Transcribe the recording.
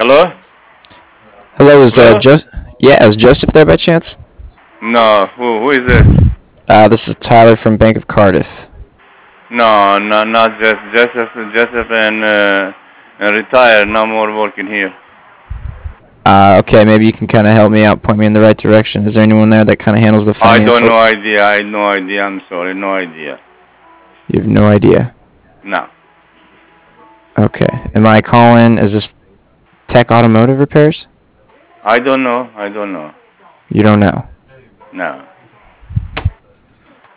Hello? Hello, is Hello? Yeah, is Joseph there by chance? No, who is this? This is Tyler from Bank of Cardiff. No, no, not Joseph and retired, no more working here. Okay, maybe you can kind of help me out, point me in the right direction. Is there anyone there that kind of handles the I don't financial? no idea, I had no idea, I'm sorry, no idea. You have no idea. No. Okay, am I calling? Is this Tech Automotive Repairs? I don't know, I don't know. You don't know. No.